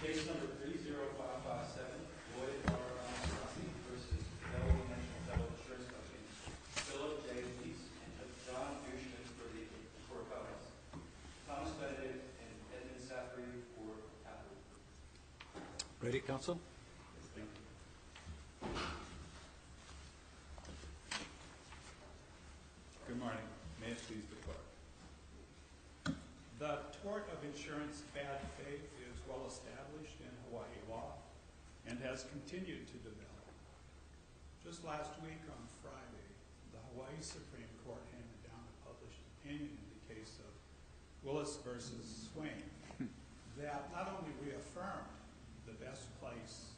Case number 30557, Lloyd R. Anastasi versus Fidelity National Federal Insurance Company. Philip J. Lees and John Dushman for appellants. Thomas Benedict and Edmund Saffery for appellate. Ready, counsel? Good morning. May it please the court. The tort of insurance bad faith is well established in Hawaii law and has continued to develop. Just last week on Friday, the Hawaii Supreme Court handed down a published opinion in the case of Willis versus Swain that not only reaffirmed the best place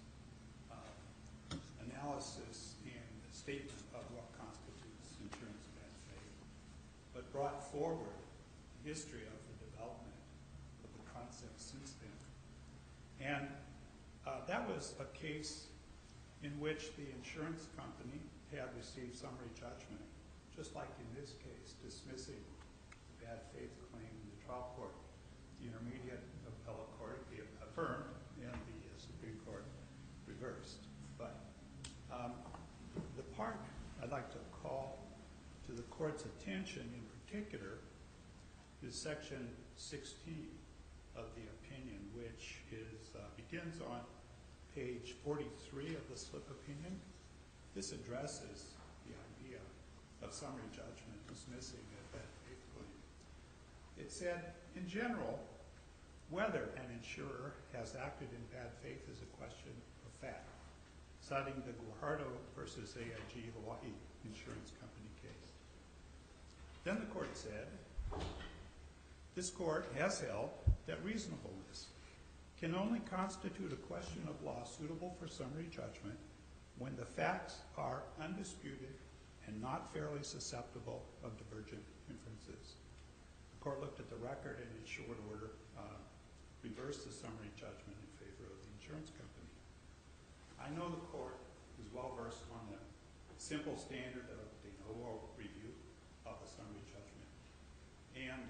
analysis and statement of what constitutes insurance bad faith, but brought forward the history of the development of the concept since then. And that was a case in which the insurance company had received summary judgment, just like in this case, dismissing the bad faith claim in the trial court. The intermediate appellate court affirmed and the Supreme Court reversed. But the part I'd like to call to the court's attention in particular is section 16 of the opinion, which begins on page 43 of the slip opinion. This addresses the idea of summary judgment dismissing a bad faith claim. It said, in general, whether an insurer has acted in bad faith is a question of fact, citing the Guajardo versus AIG Hawaii Insurance Company case. Then the court said, this court has held that reasonableness can only constitute a question of law suitable for summary judgment when the facts are undisputed and not fairly susceptible of divergent inferences. The court looked at the record and in short order reversed the summary judgment in favor of the insurance company. I know the court is well versed on the simple standard of de novo review of the summary judgment. And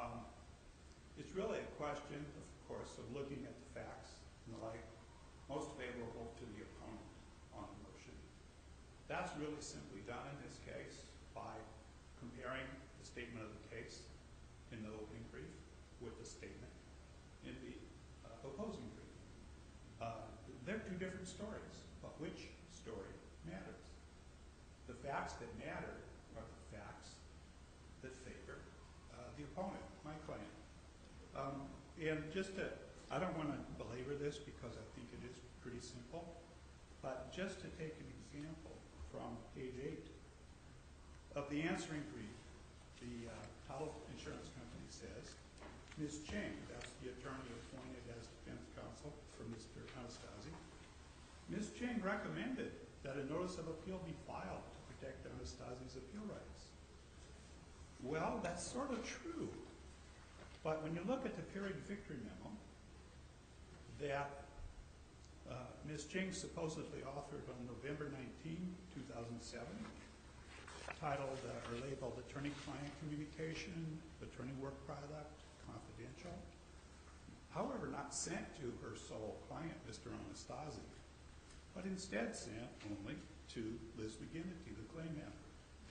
it's really a question, of course, of looking at the facts and the like most favorable to the opponent on the motion. That's really simply done in this case by comparing the statement of the case in the opening brief with the statement in the opposing brief. They're two different stories, but which story matters? The facts that matter are the facts that favor the opponent, my claim. And I don't want to belabor this because I think it is pretty simple, but just to take an example from page 8 of the answering brief, the title insurance company says, Ms. Chang, that's the attorney appointed as defense counsel for Mr. Anastasi, Ms. Chang recommended that a notice of appeal be filed to protect Anastasi's appeal rights. Well, that's sort of true. But when you look at the Pyrrhic victory memo that Ms. Chang supposedly authored on November 19, 2007, titled or labeled Attorney-Client Communication, Attorney Work Product, Confidential, however, not sent to her sole client, Mr. Anastasi, but instead sent only to Liz McGinnity, the claim handler.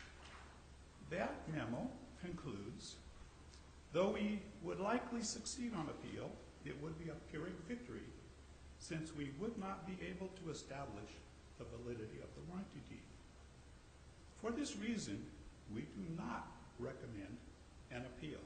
That memo concludes, though we would likely succeed on appeal, it would be a Pyrrhic victory since we would not be able to establish the validity of the warranty deed. For this reason, we do not recommend an appeal.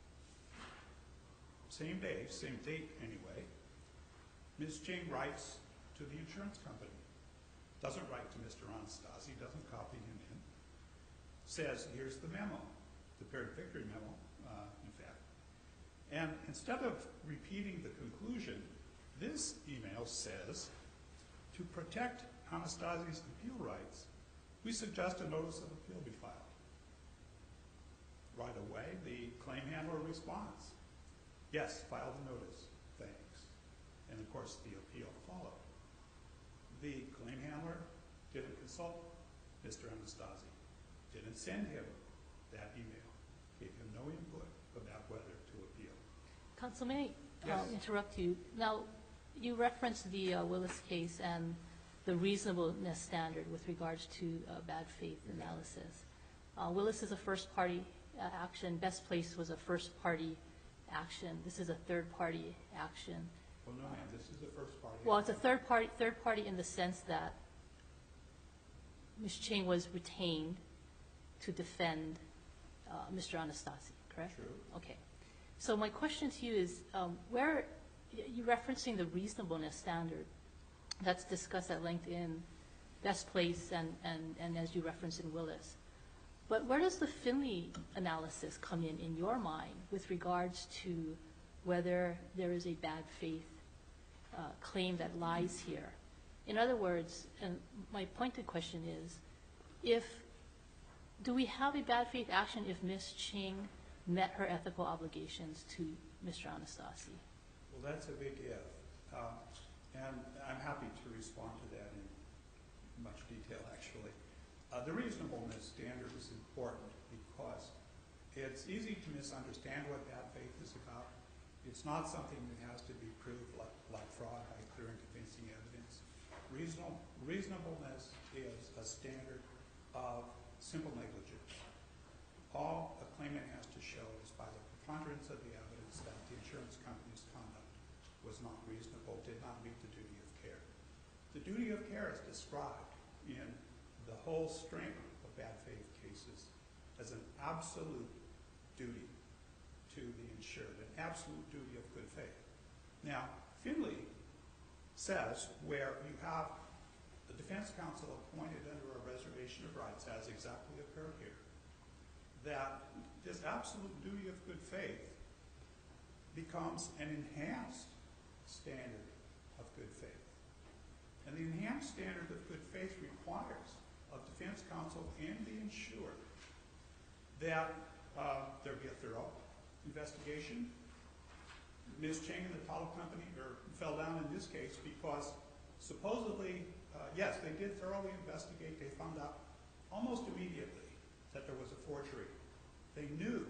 Same day, same date anyway, Ms. Chang writes to the insurance company, doesn't write to Mr. Anastasi, doesn't copy him in, says, here's the memo, the Pyrrhic victory memo, in fact. And instead of repeating the conclusion, this email says, to protect Anastasi's appeal rights, we suggest a notice of appeal be filed. Right away, the claim handler responds, yes, file the notice, thanks. And of course, the appeal followed. The claim handler didn't consult Mr. Anastasi, didn't send him that email, gave him no input about whether to appeal. Counsel, may I Yes. interrupt you? Now, you referenced the Willis case and the reasonableness standard with regards to bad faith analysis. Willis is a first-party action. Best Place was a first-party action. This is a third-party action. Well, no, ma'am, this is the first party. Well, it's a third party in the sense that Ms. Ching was retained to defend Mr. Anastasi, correct? True. Okay. So my question to you is, where you're referencing the reasonableness standard that's discussed at length in Best Place and as you referenced in Willis. But where does the Finley analysis come in your mind with regards to whether there is a bad faith claim that lies here? In other words, and my pointed question is, do we have a bad faith action if Ms. Ching met her ethical obligations to Mr. Anastasi? Well, that's a big if. And I'm happy to respond to that in much detail, actually. The reasonableness standard is important because it's easy to misunderstand what bad faith is about. It's not something that has to be proved like fraud by clear and convincing evidence. Reasonableness is a standard of simple negligence. All a claimant has to show is by the preponderance of the evidence that the insurance company's conduct was not reasonable, did not meet the duty of care. The duty of care is described in the whole string of bad faith cases as an absolute duty to the insured, an absolute duty of good faith. Now, Finley says where you have the defense counsel appointed under a reservation of rights, as exactly occurred here, that this absolute duty of good faith becomes an enhanced standard of good faith. And the enhanced standard of good faith requires of defense counsel and the insured that there be a thorough investigation. Ms. Ching and the title company fell down in this case because supposedly, yes, they did thoroughly investigate. They found out almost immediately that there was a forgery. They knew,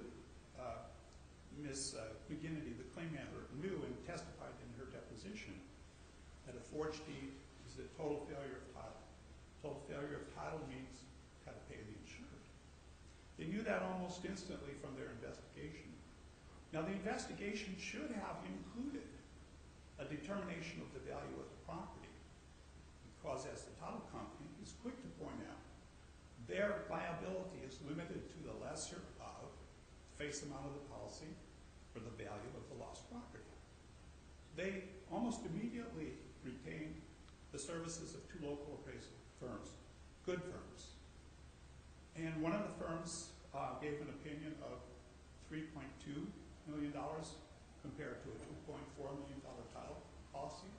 Ms. McGinnity, the claim handler, knew and testified in her deposition that a forged deed is a total failure of title. Total failure of title means you've got to pay the insured. They knew that almost instantly from their investigation. Now, the investigation should have included a determination of the value of the property because, as the title company is quick to point out, their liability is limited to the lesser of the face amount of the policy for the value of the lost property. They almost immediately retained the services of two local appraisal firms, good firms. And one of the firms gave an opinion of $3.2 million compared to a $2.4 million title policy.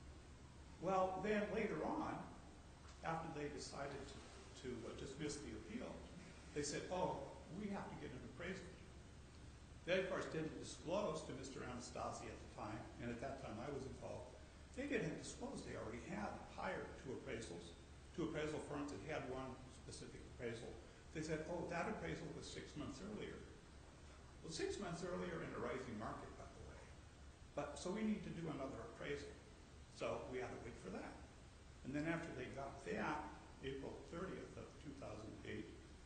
Well, then later on, after they decided to dismiss the appeal, they said, oh, we have to get an appraisal. They, of course, didn't disclose to Mr. Anastasi at the time, and at that time I was involved. They didn't disclose they already had hired two appraisal firms that had one specific appraisal. They said, oh, that appraisal was 6 months earlier. Well, 6 months earlier in a rising market, by the way. So we need to do another appraisal. So we had to wait for that. And then after they got that, April 30th of 2008,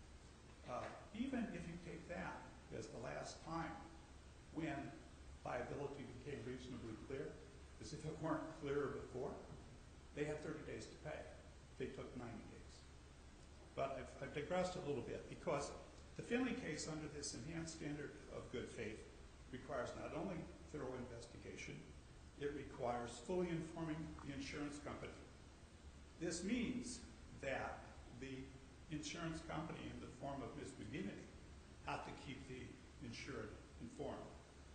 even if you take that as the last time when liability became reasonably clear, as if it weren't clearer before, they had 30 days to pay. They took 90 days. But I've digressed a little bit because the Finley case under this enhanced standard of good faith requires not only thorough investigation, it requires fully informing the insurance company. This means that the insurance company, in the form of Ms. McGinnity, had to keep the insured informed.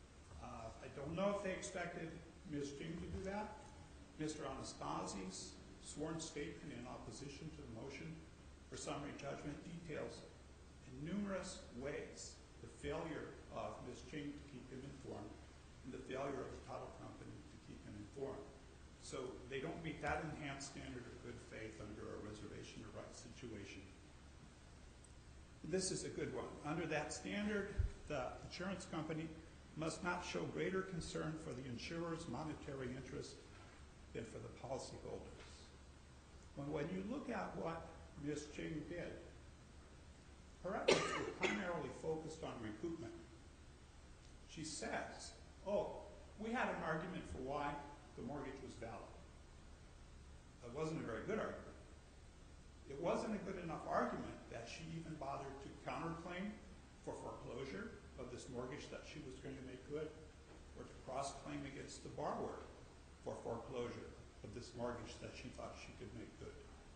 I don't know if they expected Ms. Ching to do that. Mr. Anastasi's sworn statement in opposition to the motion for summary judgment details in numerous ways the failure of Ms. Ching to keep him informed and the failure of the title company to keep him informed. So they don't meet that enhanced standard of good faith under a reservation of rights situation. This is a good one. Under that standard, the insurance company must not show greater concern for the insurer's monetary interest than for the policyholders. When you look at what Ms. Ching did, her efforts were primarily focused on recoupment. She says, oh, we had an argument for why the mortgage was valid. It wasn't a very good argument. It wasn't a good enough argument that she even bothered to counterclaim for foreclosure of this mortgage that she was going to make good, or to cross-claim against the borrower for foreclosure of this mortgage that she thought she could make good.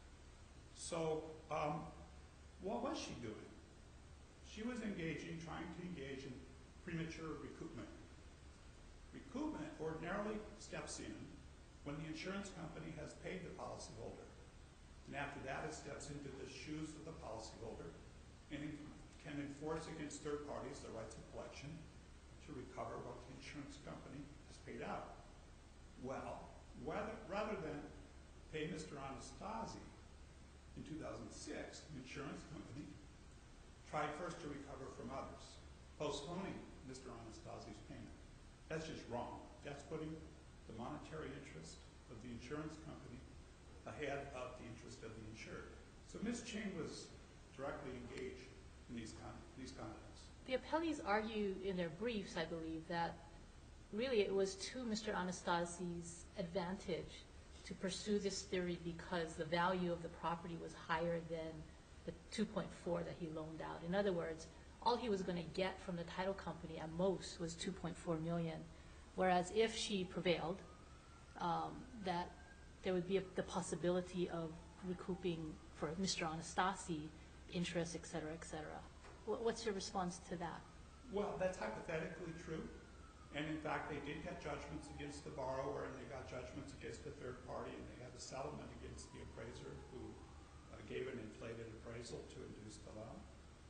So what was she doing? She was trying to engage in premature recoupment. Recoupment ordinarily steps in when the insurance company has paid the policyholder. And after that, it steps into the shoes of the policyholder and it can enforce against third parties the rights of collection to recover what the insurance company has paid out. Well, rather than pay Mr. Anastasi in 2006, the insurance company tried first to recover from others, postponing Mr. Anastasi's payment. That's just wrong. That's putting the monetary interest of the insurance company ahead of the interest of the insured. So Ms. Ching was directly engaged in these conducts. The appellees argue in their briefs, I believe, that really it was to Mr. Anastasi's advantage to pursue this theory because the value of the property was higher than the 2.4 that he loaned out. In other words, all he was going to get from the title company at most was $2.4 million, whereas if she prevailed, that there would be the possibility of recouping for Mr. Anastasi interest, et cetera, et cetera. What's your response to that? Well, that's hypothetically true. And in fact, they did get judgments against the borrower, and they got judgments against the third party, and they had a settlement against the appraiser who gave an inflated appraisal to induce the loan.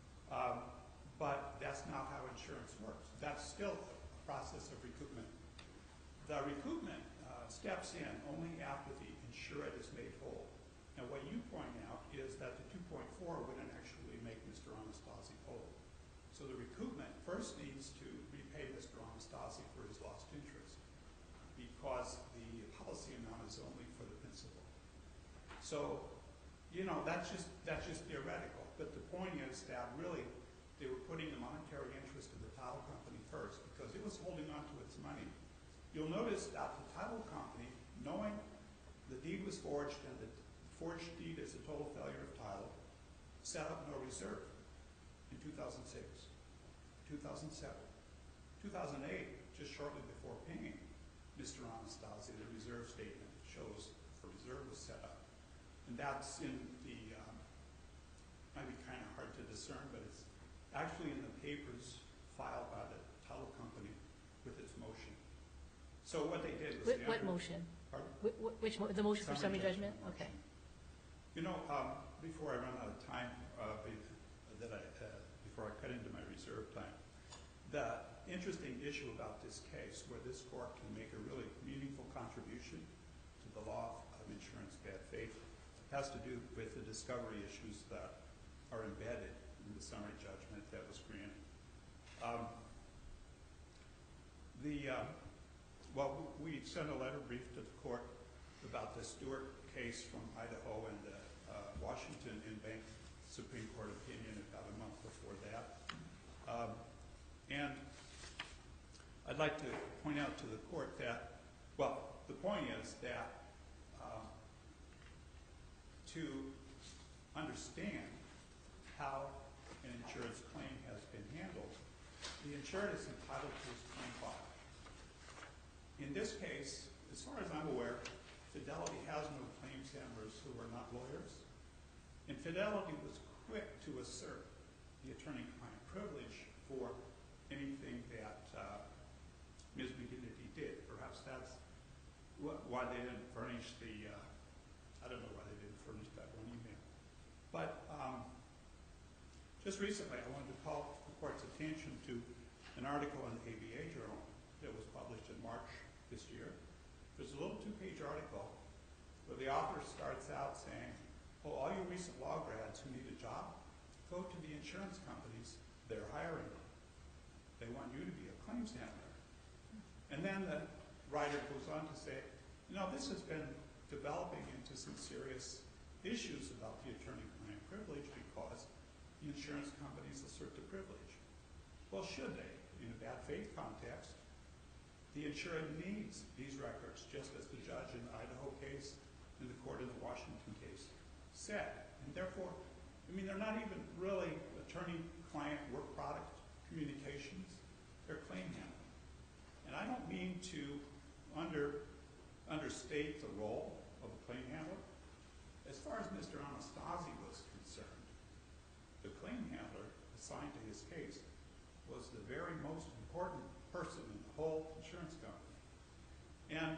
But that's not how insurance works. That's still a process of recoupment. The recoupment steps in only after the insured is made whole. Now, what you point out is that the 2.4 wouldn't actually make Mr. Anastasi whole. So the recoupment first needs to repay Mr. Anastasi for his lost interest because the policy amount is only for the principal. So, you know, that's just theoretical. But the point is that really they were putting the monetary interest of the title company first because it was holding on to its money. You'll notice that the title company, knowing the deed was forged and the forged deed is a total failure of title, set up no reserve in 2006, 2007, 2008, just shortly before paying Mr. Anastasi, the reserve statement shows the reserve was set up. And that's in the, might be kind of hard to discern, but it's actually in the papers filed by the title company with its motion. So what they did was... What motion? Pardon? The motion for summary judgment? Motion. Okay. You know, before I run out of time, before I cut into my reserve time, the interesting issue about this case, where this court can make a really meaningful contribution to the law of insurance bad faith, has to do with the discovery issues that are embedded in the summary judgment that was granted. Well, we sent a letter brief to the court about the Stewart case from Idaho and the Washington in-bank Supreme Court opinion about a month before that. And I'd like to point out to the court that, well, the point is that to understand how an insurance claim has been handled, the insured is entitled to his claim file. In this case, as far as I'm aware, Fidelity has no claims handlers who are not lawyers. And Fidelity was quick to assert the attorney-client privilege for anything that Ms. McGinnity did. Perhaps that's why they didn't furnish the, I don't know why they didn't furnish that one email. But just recently, I wanted to call the court's attention to an article in the ABA Journal that was published in March this year. There's a little two-page article where the author starts out saying, oh, all you recent law grads who need a job, go to the insurance companies, they're hiring them. They want you to be a claims handler. And then the writer goes on to say, this has been developing into some serious issues about the attorney-client privilege because the insurance companies assert the privilege. Well, should they? In a bad faith context, the insurer needs these records, just as the judge in the Idaho case and the court in the Washington case said. And therefore, they're not even really attorney-client work product communications. They're claim handling. And I don't mean to understate the role of a claim handler. As far as Mr. Anastasi was concerned, the claim handler assigned to his case was the very most important person in the whole insurance company. And,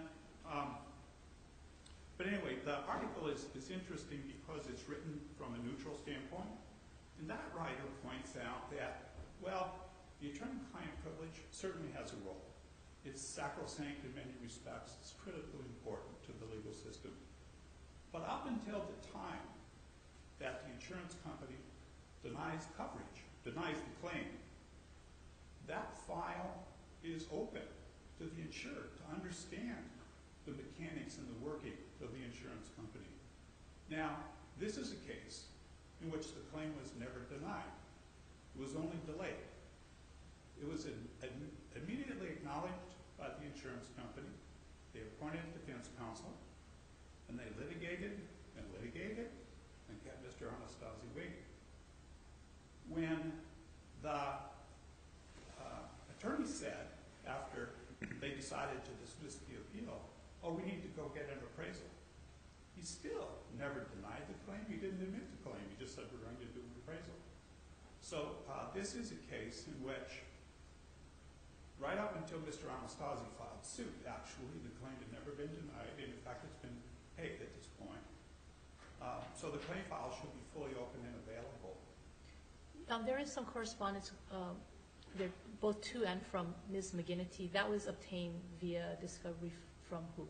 but anyway, the article is interesting because it's written from a neutral standpoint. And that writer points out that, well, the attorney-client privilege certainly has a role. It's sacrosanct in many respects. It's critically important to the legal system. But up until the time that the insurance company denies coverage, denies the claim, that file is open to the insurer to understand the mechanics and the working of the insurance company. Now, this is a case in which the claim was never denied. It was only delayed. It was immediately acknowledged by the insurance company. They appointed defense counsel, and they litigated and litigated and kept Mr. Anastasi waiting. When the attorney said, after they decided to dismiss the appeal, we need to go get an appraisal, he still never denied the claim. He didn't admit the claim. He just said, we're going to do an appraisal. So this is a case in which, right up until Mr. Anastasi filed suit, actually, the claim had never been denied. And in fact, it's been paid at this point. So the claim file should be fully open and available. There is some correspondence, both to and from Ms. McGinnity. That was obtained via discovery from whom?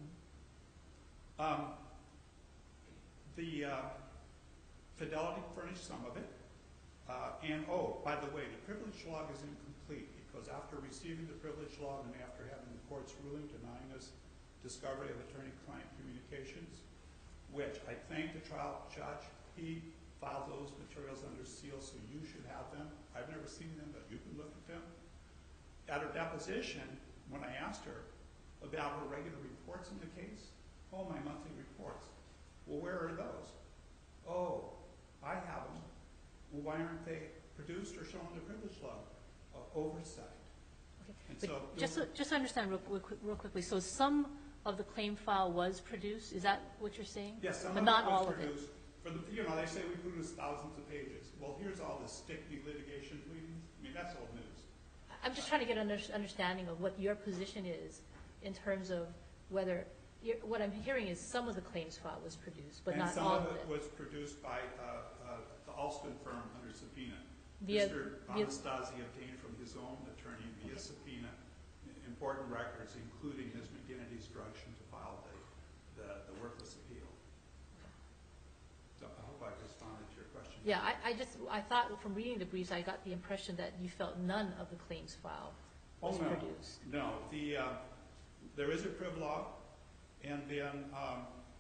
The Fidelity furnished some of it. And, by the way, the privilege log is incomplete because after receiving the privilege log and after having the court's ruling denying us discovery of attorney-client communications, which I thank the trial judge, he filed those materials under seal, so you should have them. I've never seen them, but you can look at them. At her deposition, when I asked her about her regular reports in the case, my monthly reports. Well, where are those? I have them. Well, why aren't they produced or shown in the privilege log? Oversight. Okay. And But so just to understand real quickly, so some of the claim file was produced? Is that what you're saying? yes, some but of not it was all produced. For the, they say we produce thousands of pages. Well, here's all the sticky litigation pleadings. That's old news. I'm just trying to get an understanding of what your position is in terms of whether what I'm hearing is some of the claims file was produced, but not all of it. And some of it was produced by the Alston firm under subpoena. Via- Mr. Anastasi obtained from his own attorney via subpoena important records, including Ms. McGinnity's direction to file the worthless appeal. So I hope I responded to your question. Yeah, I thought from reading the briefs, I got the impression that you felt none of the claims file was produced. No, there is a priv log, and then I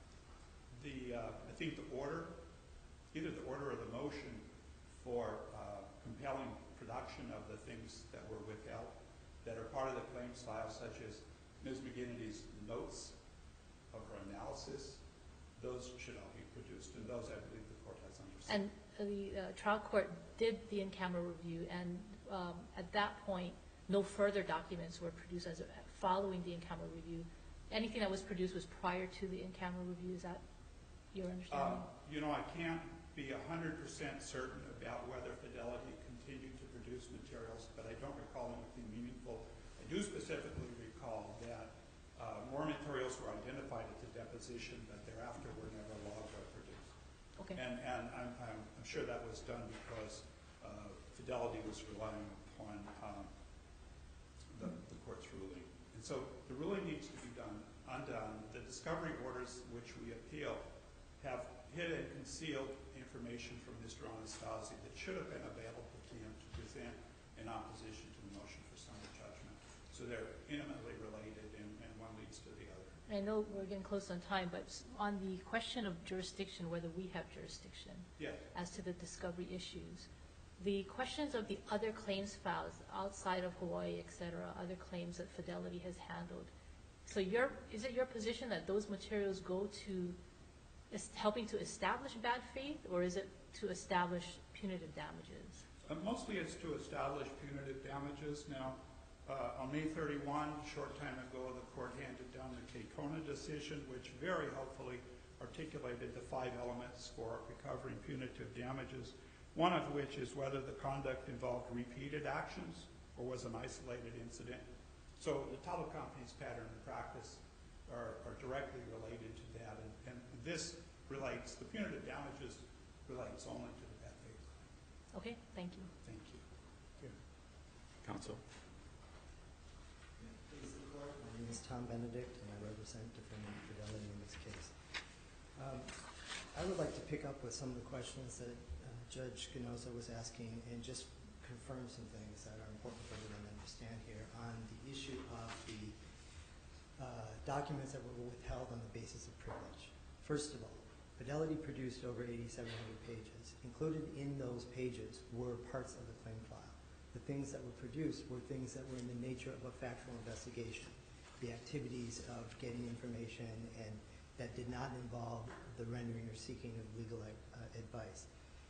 think the order, either the order or the motion for compelling production of the things that were withheld that are part of the claims file, such as Ms. McGinnity's notes of her analysis, those should all be produced, and those I believe the court has understood. And the trial court did the in-camera review, and at that point, no further documents were produced following the in-camera review. Anything that was produced was prior to the in-camera review. Is that your understanding? I can't be 100% certain about whether Fidelity continued to produce materials, but I don't recall anything meaningful. I do specifically recall that more materials were identified at the deposition, but thereafter were never logged or produced. Okay. And I'm sure that was done because Fidelity was relying upon the court's ruling. And so the ruling needs to be undone. The discovery orders which we appeal have hid and concealed information from Mr. Anastasi that should have been available to him to present in opposition to the motion for summary judgment. So they're intimately related, and one leads to the other. I know we're getting close on time, but on the question of jurisdiction, whether we have jurisdiction Yes. as to the discovery issues, the questions of the other claims files outside of Hawaii, et cetera, other claims that Fidelity has handled. So is it your position that those materials go to helping to establish bad faith, or is it to establish punitive damages? Mostly it's to establish punitive damages. Now, on May 31, a short time ago, the court handed down the Kekona decision, which very helpfully articulated the 5 elements for recovering punitive damages, one of which is whether the conduct involved repeated actions or was an isolated incident. So the title company's pattern and practice are directly related to that, and this relates, the punitive damages relates only to the bad faith claim. Okay, thank you. Thank you. Counsel. Please, the court. My name is Tom Benedict, and I represent Defendant Fidelity in this case. I would like to pick up with some of the questions that Judge Ganoza was asking and just confirm some things that are important for everyone to understand here on the issue of the documents that were withheld on the basis of privilege. First of all, Fidelity produced over 8,700 pages. Included in those pages were parts of the claim file. The things that were produced were things that were in the nature of a factual investigation, the activities of getting information, and that did not involve the rendering or seeking of legal advice.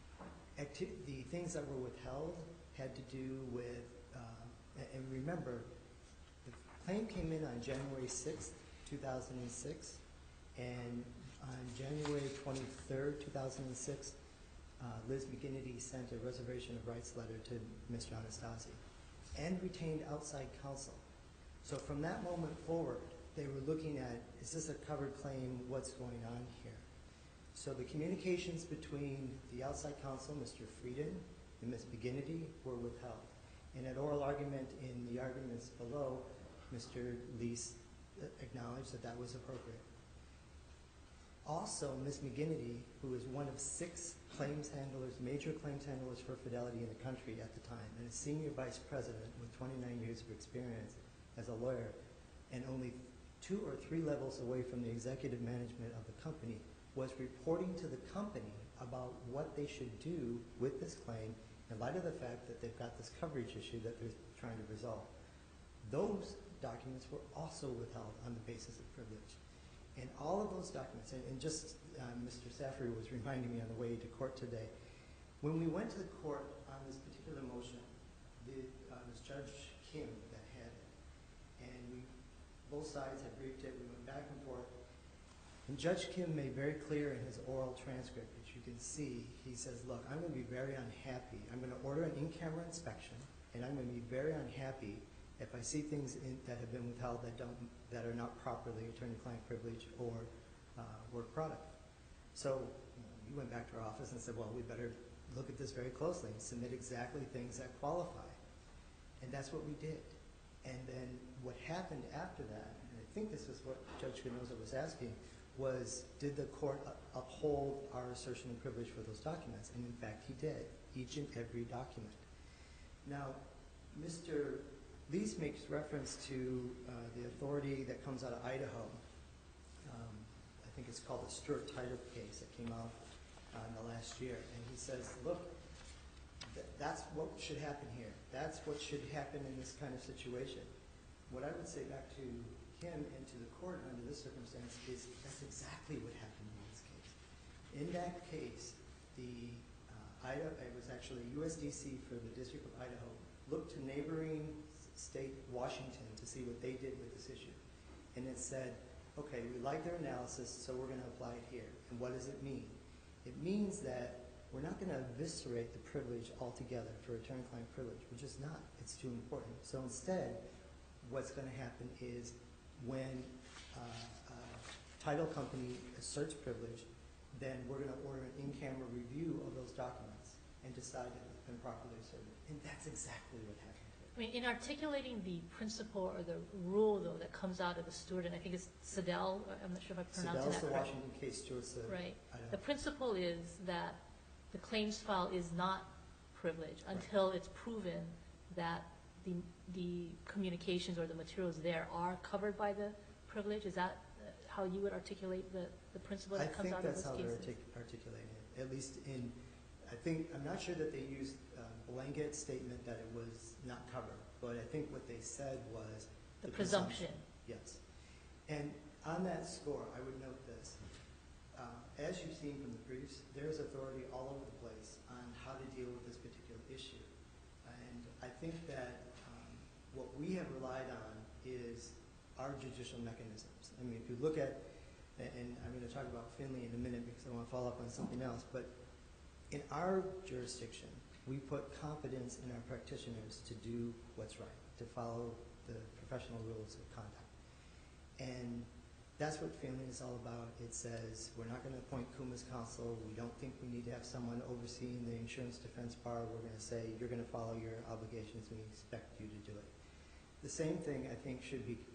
The things that were withheld had to do with, and remember, the claim came in on January 6th, 2006, and on January 23rd, 2006, Liz McGinnity sent a reservation of rights letter to Mr. Anastasi and retained outside counsel. So from that moment forward, they were looking at, is this a covered claim? What's going on here? So the communications between the outside counsel, Mr. Frieden, and Ms. McGinnity were withheld. And at oral argument in the arguments below, Mr. Lease acknowledged that that was appropriate. Also, Ms. McGinnity, who is one of 6 claims handlers, major claims handlers for Fidelity in the country at the time, and a senior vice president with 29 years of experience as a lawyer, and only 2 or 3 levels away from the executive management of the company, was reporting to the company about what they should do with this claim in light of the fact that they've got this coverage issue that they're trying to resolve. Those documents were also withheld on the basis of privilege. And all of those documents, and just Mr. Saffery was reminding me on the way to court today, when we went to the court on this particular motion, it was Judge Kim that had it. And both sides had briefed it. We went back and forth. And Judge Kim made very clear in his oral transcript, which you can see, he says, look, I'm going to be very unhappy. I'm going to order an in-camera inspection, and I'm going to be very unhappy if I see things that have been withheld that are not properly attorney-client privilege or work product. So we went back to our office and said, well, we better look at this very closely and submit exactly things that qualify. And that's what we did. And then what happened after that, and I think this is what Judge Ganoza was asking, was did the court uphold our assertion of privilege for those documents? And in fact, he did, each and every document. Now, Mr. Lease makes reference to the authority that comes out of Idaho. I think it's called the Stuart Title case that came out in the last year. And he says, look, that's what should happen here. That's what should happen in this kind of situation. What I would say back to him and to the court under this circumstance is that's exactly what happened in this case. In that case, it was actually USDC for the District of Idaho looked to neighboring state Washington to see what they did with this issue. And it said, okay, we like their analysis, so we're going to apply it here. And what does it mean? It means that we're not going to eviscerate the privilege altogether for attorney-client privilege. We're just not. It's too important. So instead, what's going to happen is when a title company asserts privilege, then we're going to order an in-camera review of those documents and decide if it's been properly asserted. And that's exactly what happened here. I mean, in articulating the principle or the rule, though, that comes out of the Stewart, and I think it's Sedell, I'm not sure if I'm pronouncing Sedell's that the correct. Washington case, Stewart's the Right. Idaho. The principle is that the claims file is not privileged until it's proven that the communications or the materials there are covered by the privilege. Is that how you would articulate the principle I that comes think out of that's those how they're cases? articulating it, at least in, I'm not sure that they used a blanket statement that it was not covered, but I think what they said was The presumption. Yes. And on that score, I would note this. As you've seen from the briefs, there's authority all over the place on how to deal with this particular issue. And I think that what we have relied on is our judicial mechanisms. I mean, if you look at, and I'm going to talk about Finley in a minute because I want to follow up on something else, but in our jurisdiction, we put confidence in our practitioners to do what's right, to follow the professional rules of conduct. And that's what Finley is all about. It says we're not going to appoint Kuma's counsel. We don't think we need to have someone overseeing the insurance defense bar. We're going to say you're going to follow your obligations. We expect you to do it. The same thing I think should be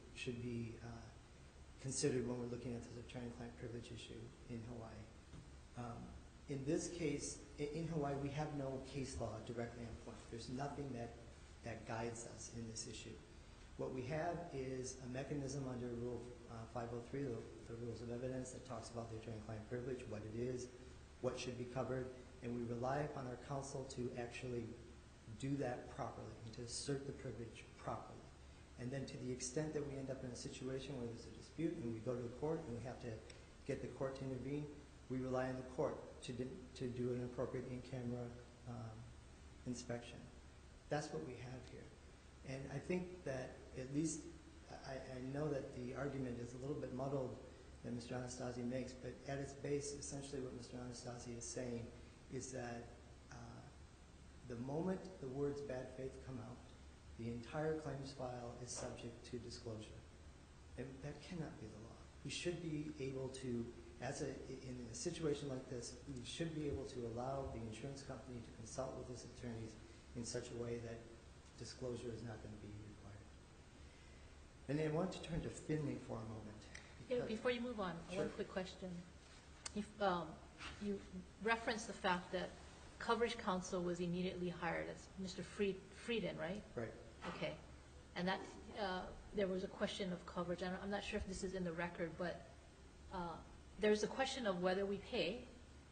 considered when we're looking at this attorney-client privilege issue in Hawaii. In this case, in Hawaii, we have no case law directly on point. There's nothing that guides us in this issue. What we have is a mechanism under Rule 503, the Rules of Evidence, that talks about the attorney-client privilege, what it is, what should be covered, and we rely upon our counsel to actually do that properly and to assert the privilege properly. And then to the extent that we end up in a situation where there's a dispute and we go to the court and we have to get the court to intervene, we rely on the court to do an appropriate in-camera inspection. That's what we have here. And I think that at least, I know that the argument is a little bit muddled that Mr. Anastasi makes, but at its base, essentially what Mr. Anastasi is saying is that the moment the words bad faith come out, the entire claims file is subject to disclosure. And that cannot be the law. We should be able to, in a situation like this, we should be able to allow the insurance company to consult with its attorneys in such a way that disclosure is not going to be required. And I want to turn to Finley for a moment. Before you move on, Sure. one quick question. You referenced the fact that coverage counsel was immediately hired as Mr. Frieden, right? Right. Okay. And that there was a question of coverage. And I'm not sure if this is in the record, but there's a question of whether we pay,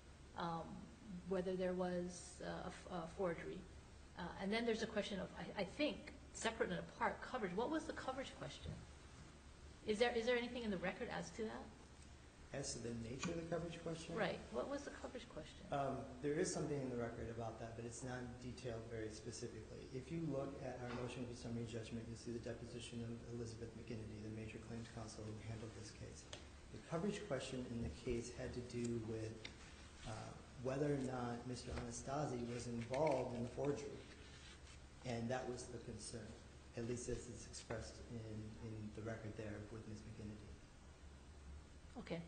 whether there was a forgery. And then there's a question of, I think, separate and apart, coverage. What was the coverage question? Is there anything in the record as to that? As to the nature of the coverage question? Right. What was the coverage question? There is something in the record about that, but it's not detailed very specifically. If you look at our motion for summary judgment, you'll see the deposition of Elizabeth McGinnity, the major claims counsel who handled this case. The coverage question in the case had to do with whether or not Mr. Anastasi was involved in the forgery. And that was the concern, at least as it's expressed in the record there with Ms. McGinnity. Okay.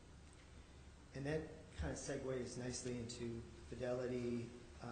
And that kind of segues nicely into Fidelity,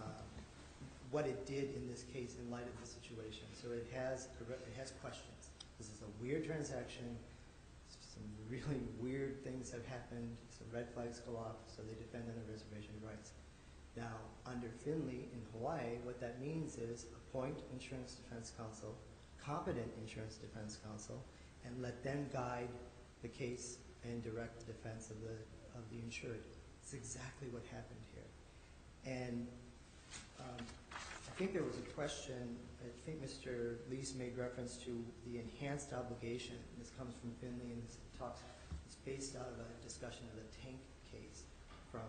what it did in this case in light of the situation. So it has questions. This is a weird transaction. Some really weird things have happened. Some red flags go off, so they defend on their reservation rights. Now, under Finley in Hawaii, what that means is appoint insurance defense counsel, competent insurance defense counsel, and let them guide the case and direct the defense of the insured. It's exactly what happened here. And I think there was a question, I think Mr. Lease made reference to the enhanced obligation. This comes from Finley, and it's based out of a discussion of the Tank case from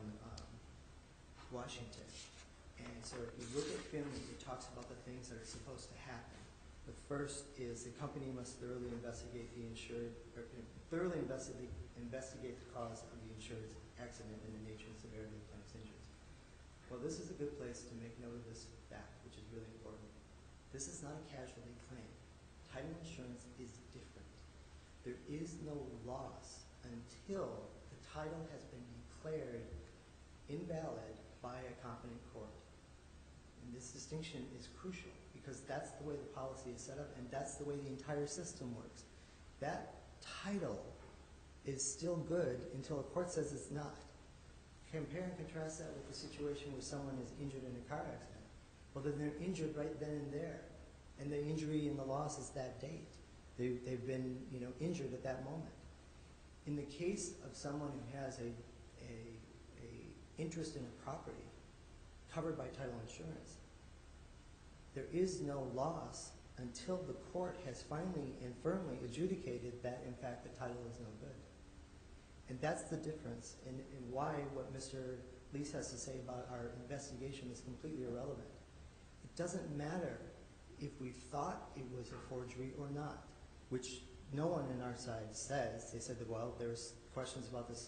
Washington. And so if you look at Finley, it talks about the things that are supposed to happen. The first is the company must thoroughly investigate the insured, or thoroughly investigate the cause of the insured's accident and the nature and severity of the plaintiff's injuries. Well, this is a good place to make note of this fact, which is really important. This is not a casualty claim. Title insurance is different. There is no loss until the title has been declared invalid by a competent court. And this distinction is crucial because that's the way the policy is set up and that's the way the entire system works. That title is still good until a court says it's not. Compare and contrast that with the situation where someone is injured in a car accident. Well, then they're injured right then and there. And the injury and the loss is that date. They've been injured at that moment. In the case of someone who has a interest in a property covered by title insurance, there is no loss until the court has finally and firmly adjudicated that, in fact, the title is no good. And that's the difference in why what Mr. Lease has to say about our investigation is completely irrelevant. It doesn't matter if we thought it was a forgery or not, which no one on our side says. They said that, well, there's questions about the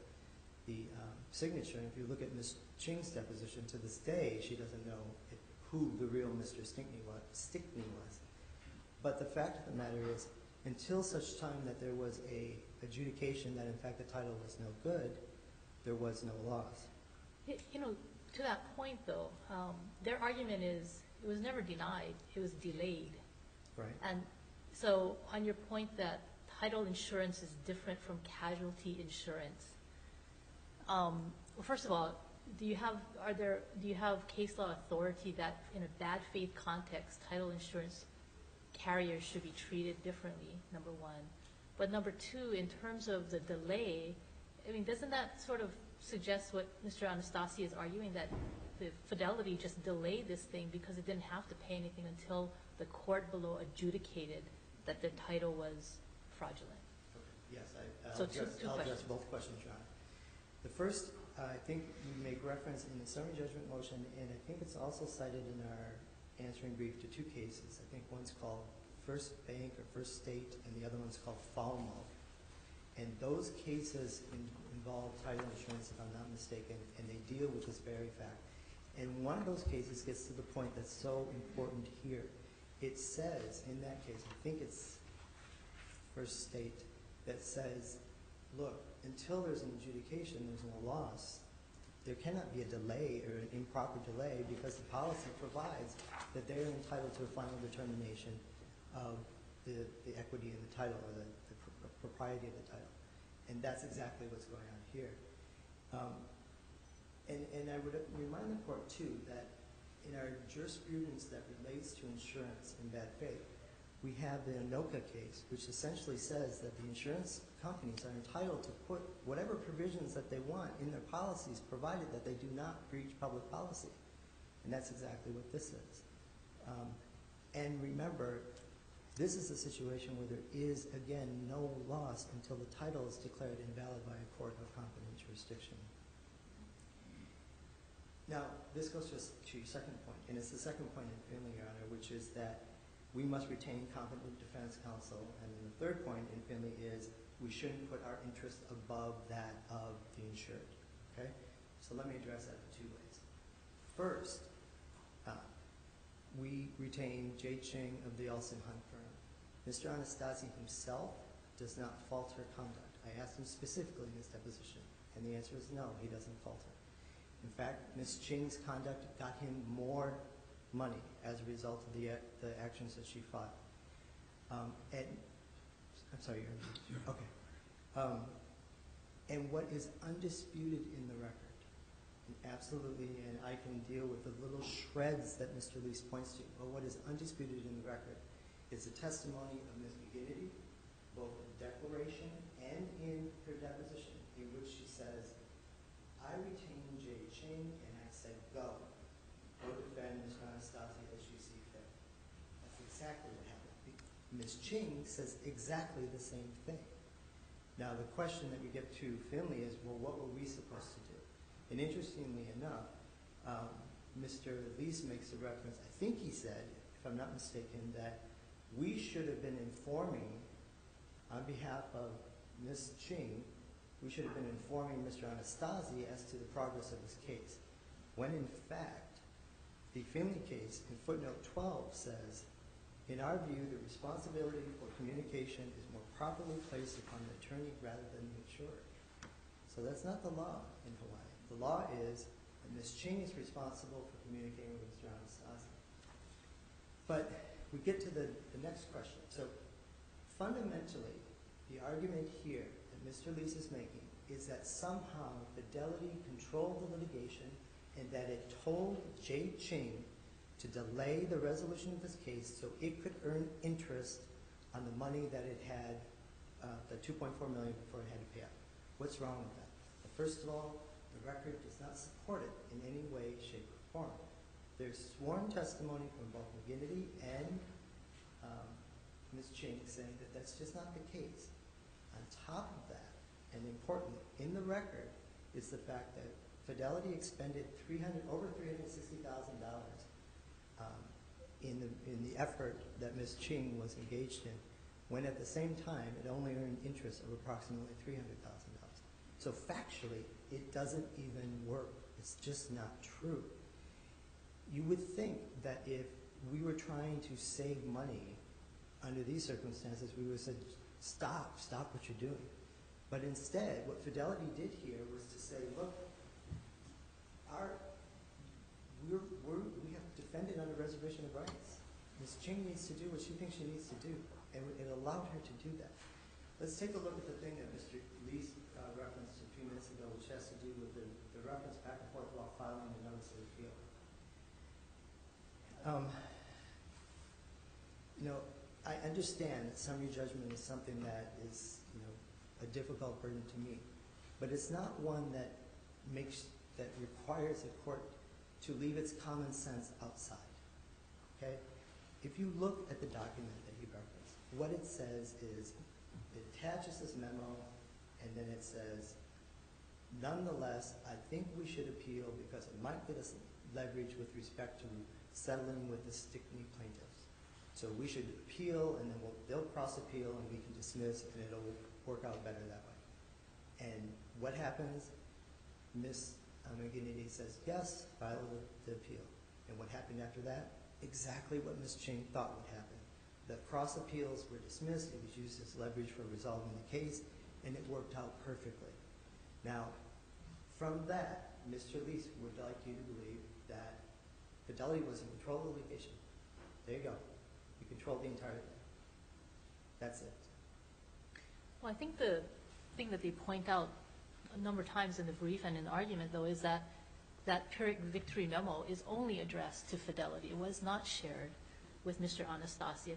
signature. And if you look at Ms. Ching's deposition, to this day, she doesn't know who the real Mr. Stickney was. But the fact of the matter is, until such time that there was a adjudication that, in fact, the title was no good, there was no loss. You know, to that point, though, their argument is it was never denied. It was delayed. Right. And so on your point that title insurance is different from casualty insurance, well, first of all, do you have case law authority that in a bad faith context, title insurance carriers should be treated differently, number one? But number two, in terms of the delay, I mean, doesn't that sort of suggest what Mr. Anastasi is arguing, that the Fidelity just delayed this thing because it didn't have to pay anything until the court below adjudicated that the title was fraudulent? Yes, So I'll address both questions, John. The first, I think you make reference in the summary judgment motion, and I think it's also cited in our answering brief to two cases. I think one's called First Bank or First State, and the other one's called Falmo. And those cases involve title insurance, if I'm not mistaken, and they deal with this very fact. And one of those cases gets to the point that's so important here. It says in that case, I think it's First State, that says, look, until there's an adjudication, there's no loss. There cannot be a delay or an improper delay because the policy provides that they're entitled to a final determination of the equity in the title or the propriety of the title. And that's exactly what's going on here. And I would remind the court, too, that in our jurisprudence that relates to insurance in bad faith, we have the Anoka case, which essentially says that the insurance companies are entitled to put whatever provisions that they want in their policies, provided that they do not breach public policy. And that's exactly what this is. And remember, this is a situation where there is, again, no loss until the title is declared invalid by a court of competent jurisdiction. Now, this goes to your second point, and it's the second point in Finley, Your Honor, which is that we must retain competent defense counsel. And then the third point in Finley is we shouldn't put our interest above that of the insured. Okay? So let me address that in two ways. First, we retain Jay Ching of the Elson Hunt firm. Mr. Anastasi himself does not falter conduct. I asked him specifically in his deposition, and the answer is no, he doesn't falter. In fact, Ms. Ching's conduct got him more money as a result of the actions that she filed. I'm sorry, Your Honor. Okay. And what is undisputed in the record, and absolutely, and I can deal with the little shreds that Mr. Lease points to, but what is undisputed in the record is the testimony of Ms. McGinnity, both in declaration and in her deposition, in which she says, I retained Jay Ching, and I said, go defend Mr. Anastasi as you see fit. That's exactly what happened. Ms. Ching says exactly the same thing. Now, the question that we get to Finley is, well, what were we supposed to do? And interestingly enough, Mr. Lease makes a reference, I think he said, if I'm not mistaken, that we should have been informing, on behalf of Ms. Ching, we should have been informing Mr. Anastasi as to the progress of his case. When in fact, the Finley case in footnote 12 says, in our view, the responsibility for communication is more properly placed upon the attorney rather than the insured. So that's not the law in Hawaii. The law is that Ms. Ching is responsible for communicating with Mr. Anastasi. But we get to the next question. So fundamentally, the argument here that Mr. Lease is making is that somehow Fidelity controlled the litigation and that it told Jay Ching to delay the resolution of this case so it could earn interest on the money that it had the $2.4 million before it had to pay out. What's wrong with that? Well, first of all, the record does not support it in any way, shape, or form. There's sworn testimony from both McGinnity and Ms. Ching saying that that's just not the case. On top of that, and importantly, in the record is the fact that Fidelity expended over $360,000 in the effort that Ms. Ching was engaged in, when at the same time it only earned interest of approximately $300,000. So factually, it doesn't even work. It's just not true. You would think that if we were trying to save money under these circumstances, we would have said, stop what you're doing. But instead, what Fidelity did here was to say, look, we have defended under reservation of rights. Ms. Ching needs to do what she thinks she needs to do, and it allowed her to do that. Let's take a look at the thing that Mr. Lee referenced a few minutes ago, which has to do with the reference back and forth while filing the notice of appeal. I understand that summary judgment is something that is, a difficult burden to meet, but it's not one that requires a court to leave its common sense outside. Okay? If you look at the document that he referenced, what it says is it attaches this memo, and then it says, nonetheless, I think we should appeal because it might get us leverage with respect to settling with the Stickney plaintiffs. So we should appeal, and then they'll cross-appeal, and we can dismiss, and it'll work out better that way. And what happens? Ms. McGinnity says, yes, file the appeal. And what happened after that? Exactly what Ms. Ching thought would happen. The cross-appeals were dismissed. It was used as leverage for resolving the case, and it worked out perfectly. Now, from that, Mr. Lease would like you to believe that Fidelity was in control of the litigation. There you go. You controlled the entire thing. That's it. Well, I think the thing that they point out a number of times in the brief and in the argument, though, is that that Pyrrhic victory memo is only addressed to Fidelity. It was not shared with Mr. Anastasi.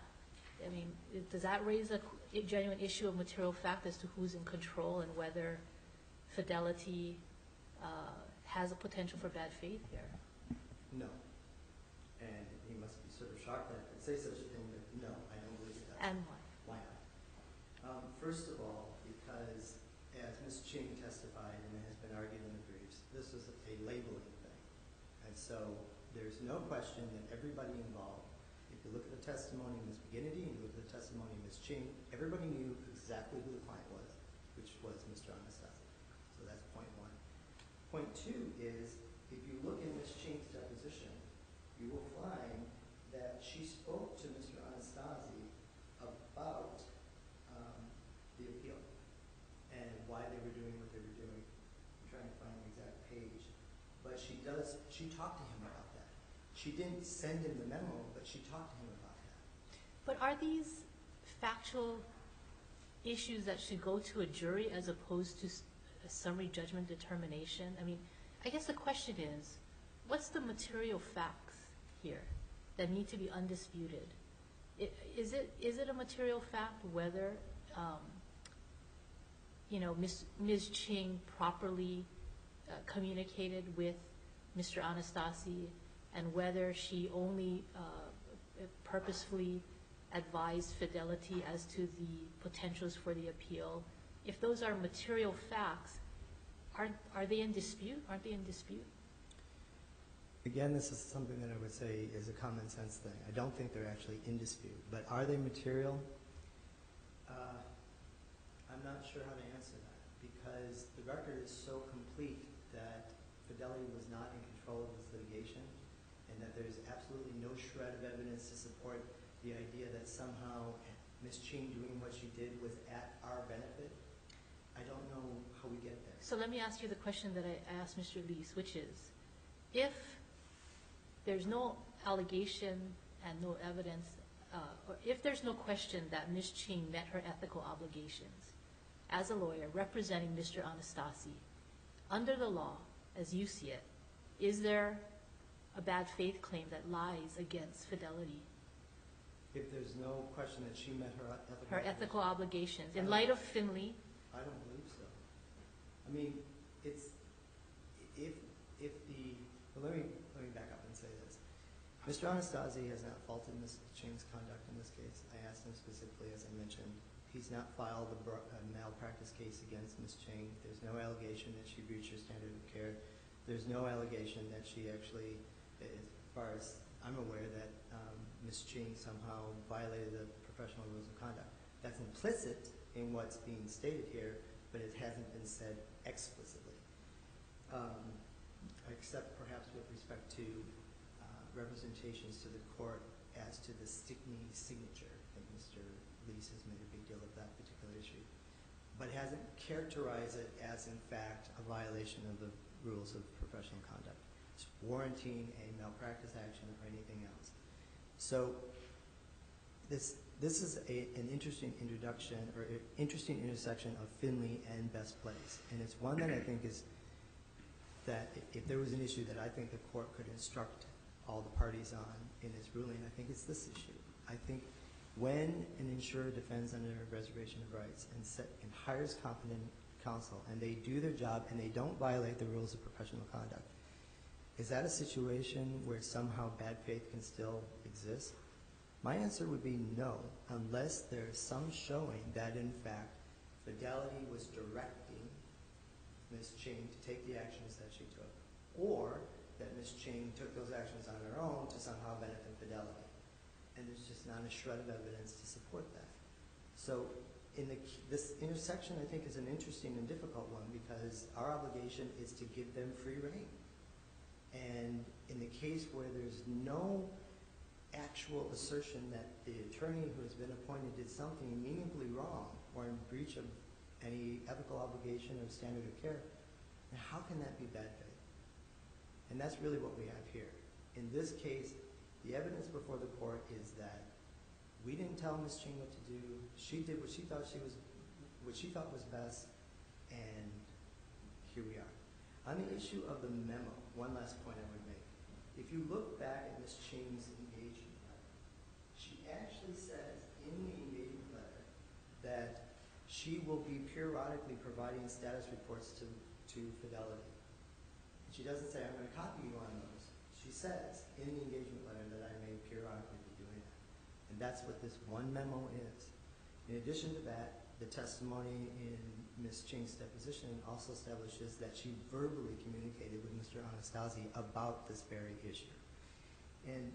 Does that raise a genuine issue of material fact as to who's in control and whether Fidelity has a potential for bad faith here? No. And he must be sort of shocked that I could say such a thing, but no, I don't believe it does. And why? Why not? First of all, because as Ms. Ching testified, and it has been argued in the briefs, this was a labeling thing. And so there's no question that everybody involved, if you look at the testimony of Ms. McGinnity and you look at the testimony of Ms. Ching, everybody knew exactly who the client was, which was Mr. Anastasi. So that's point one. Point two is, if you look in Ms. Ching's deposition, you will find that she spoke to Mr. Anastasi about the appeal and why they were doing what they were doing. I'm trying to find the exact page. But she talked to him about that. She didn't send him the memo, but she talked to him about that. But are these factual issues that should go to a jury as opposed to a summary judgment determination? I guess the question is, what's the material facts here that need to be undisputed? Is it a material fact whether Ms. Ching properly communicated with Mr. Anastasi and whether she only purposefully advised Fidelity as to the potentials for the appeal? If those are material facts, are they in dispute? Aren't they in dispute? Again, this is something that I would say is a common sense thing. I don't think they're actually in dispute. But are they material? I'm not sure how to answer that, because the record is so complete that Fidelity was not in control of this litigation, and that there's absolutely no shred of evidence to support the idea that somehow Ms. Ching doing what she did was at our benefit. I don't know how we get there. So let me ask you the question that I asked Mr. Lees, which is, if there's no allegation and no evidence, or if there's no question that Ms. Ching met her ethical obligations as a lawyer representing Mr. Anastasi, under the law, as you see it, is there a bad faith claim that lies against Fidelity? if there's no question that she met her ethical Her ethical obligations. In light of Finley, I don't believe so. I mean, it's, if the, well, let me back up and say this. Mr. Anastasi has not faulted Ms. Ching's conduct in this case. I asked him specifically, as I mentioned, he's not filed a malpractice case against Ms. Ching. There's no allegation that she breached her standard of care. There's no allegation that she actually, as far as I'm aware, that Ms. Ching somehow violated the professional rules of conduct. That's implicit in what's being stated here, but it hasn't been said explicitly, except perhaps with respect to representations to the court as to the Stickney signature. I think Mr. Lease has made a big deal of that particular issue, but hasn't characterized it as, in fact, a violation of the rules of professional conduct. It's warranting a malpractice action or anything else. So this is an interesting introduction, or interesting intersection of Finley and Best Place, and it's one that I think is that if there was an issue that I think the court could instruct all the parties on in its ruling, I think it's this issue. I think when an insurer defends under a reservation of rights and hires competent counsel, and they do their job and they don't violate the rules of professional conduct, is that a situation where somehow bad faith can still exist? My answer would be no, unless there's some showing that, in fact, Fidelity was directing Ms. Ching to take the actions that she took, or that Ms. Ching took those actions on her own to somehow benefit Fidelity. And there's just not a shred of evidence to support that. So this intersection, I think, is an interesting and difficult one, because our obligation is to give them free rein. And in the case where there's no actual assertion that the attorney who has been appointed did something meaningfully wrong or in breach of any ethical obligation or standard of care, then how can that be bad faith? And that's really what we have here. In this case, the evidence before the court is that we didn't tell Ms. Ching what to do. She did what she thought was best, and here we are. On the issue of the memo, one last point I would make. If you look back at Ms. Ching's engagement letter, she actually says in the engagement letter that she will be periodically providing status reports to Fidelity. She doesn't say, I'm going to copy you on those. She says in the engagement letter that I may periodically be doing that. And that's what this one memo is. In addition to that, the testimony in Ms. Ching's deposition also establishes that she verbally communicated with Mr. Anastasi about this very issue. And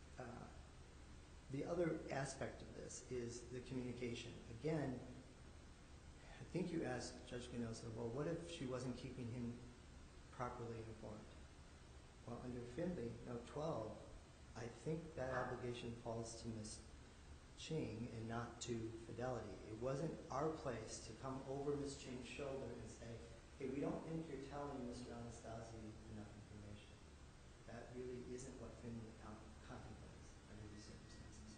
the other aspect of this is the communication. Again, I think you asked Judge Ginoza, well, what if she wasn't keeping him properly informed? Well, under Finley, Note 12, I think that obligation falls to Ms. Ching and not to Fidelity. It wasn't our place to come over Ms. Ching's shoulder and say, hey, we don't think you're telling Mr. Anastasi enough information. That really isn't what Finley contemplates under these circumstances.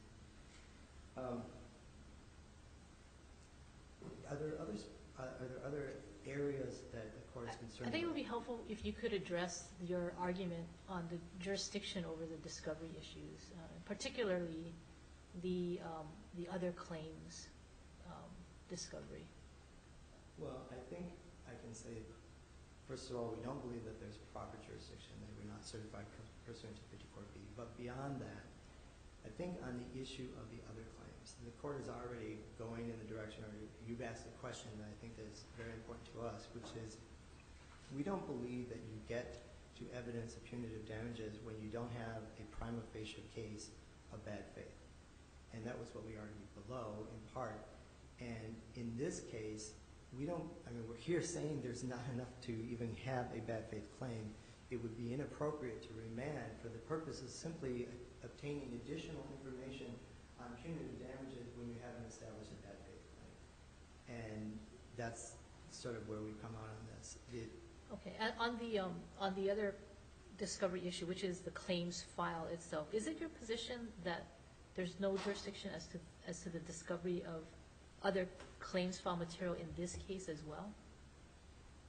Are there other areas that the court is concerned I think it would with? be helpful if you could address your argument on the jurisdiction over the discovery issues, particularly the other claims discovery. Well, I think I can say, first of all, we don't believe that there's proper jurisdiction, that we're not certified pursuant to 54B. But beyond that, I think on the issue of the other claims, the court is already going in the direction, or you've asked a question that I think is very important to us, which is we don't believe that you get to evidence of punitive damages when you don't have a prima facie case of bad faith. And that was what we argued below, in part. And in this case, we're here saying there's not enough to even have a bad faith claim. It would be inappropriate to remand for the purpose of simply obtaining additional information on punitive damages when you haven't established a bad faith claim. And that's sort of where we come out on this. Okay. And on the other discovery issue, which is the claims file itself, is it your position that there's no jurisdiction as to the discovery of other claims file material in this case as well?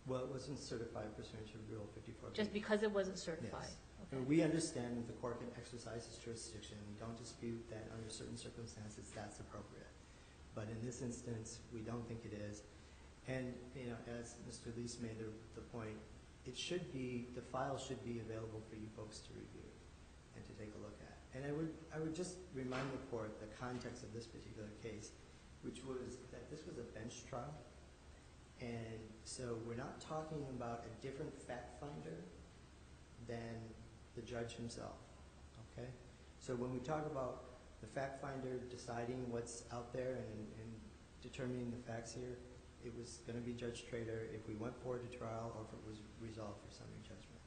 Well, it wasn't certified pursuant to Rule 54B. Just because it wasn't certified? Yes. Okay. And we understand that the court can exercise its jurisdiction. We don't dispute that under certain circumstances that's appropriate. But in this instance, we don't think it is. And, you know, as Mr. Lease made the point, it should be, the file should be available for you folks to review and to take a look at. And I would just remind the court the context of this particular case, which was that this was a bench trial. And so we're not talking about a different fact finder than the judge himself, okay? So when we talk about the fact finder deciding what's out there and determining the facts here, it was going to be Judge Trader if we went forward to trial or if it was resolved for summary judgment.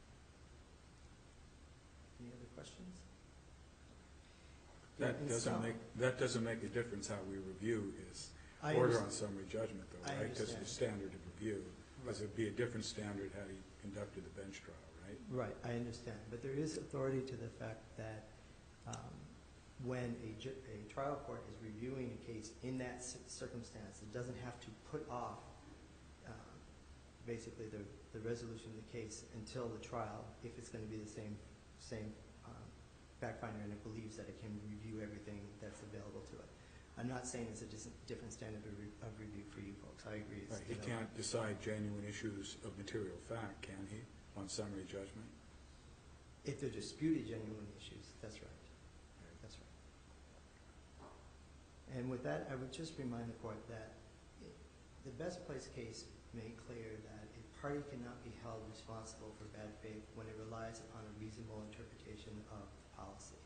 Any other questions? That doesn't make a difference how we review his order on summary judgment, though, right? Because the standard of review, because it'd be a different standard had he conducted the bench trial, right? Right, I understand. But there is authority to the fact that when a trial court is reviewing a case in that circumstance, it doesn't have to put off basically the resolution of the case until the trial if it's going to be the same fact finder and it believes that it can review everything that's available to it. I'm not saying it's a different standard of review for you folks. I agree. Right. He can't decide genuine issues of material fact, can he, on summary judgment? If they're disputed genuine issues, that's right. That's right. And with that, I would just remind the court that the Best Place case made clear that a party cannot be held responsible for bad faith when it relies upon a reasonable interpretation of the policy.